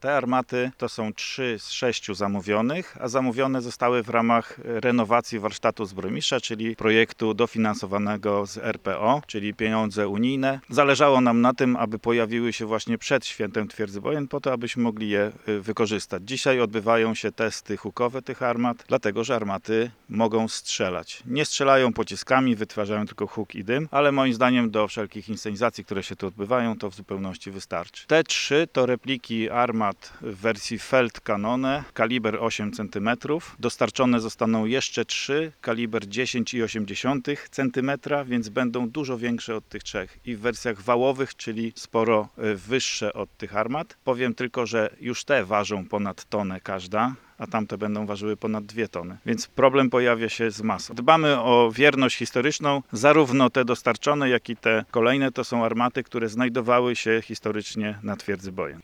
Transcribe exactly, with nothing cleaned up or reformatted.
Te armaty to są trzy z sześciu zamówionych, a zamówione zostały w ramach renowacji warsztatu zbrojmistrza, czyli projektu dofinansowanego z R P O, czyli pieniądze unijne. Zależało nam na tym, aby pojawiły się właśnie przed świętem Twierdzy Wojen, po to, abyśmy mogli je wykorzystać. Dzisiaj odbywają się testy hukowe tych armat, dlatego że armaty mogą strzelać. Nie strzelają pociskami, wytwarzają tylko huk i dym, ale moim zdaniem do wszelkich inscenizacji, które się tu odbywają, to w zupełności wystarczy. Te trzy to repliki armat w wersji Feldkanone, kaliber osiem centymetrów. Dostarczone zostaną jeszcze trzy, kaliber dziesięć i osiem dziesiątych centymetra, więc będą dużo większe od tych trzech. I w wersjach wałowych, czyli sporo wyższe od tych armat. Powiem tylko, że już te ważą ponad tonę każda, a tamte będą ważyły ponad dwie tony. Więc problem pojawia się z masą. Dbamy o wierność historyczną, zarówno te dostarczone, jak i te kolejne to są armaty, które znajdowały się historycznie na Twierdzy Wojen.